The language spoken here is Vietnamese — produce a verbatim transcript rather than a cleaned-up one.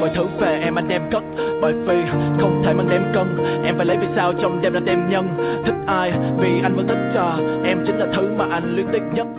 mọi thứ về em anh đem cất. Bởi vì không thể mang đem cân, em phải lấy vì sao trong đêm ra tem nhân. Thích ai vì anh vẫn thích, uh, em chính là thứ mà anh luyến tiếc nhất.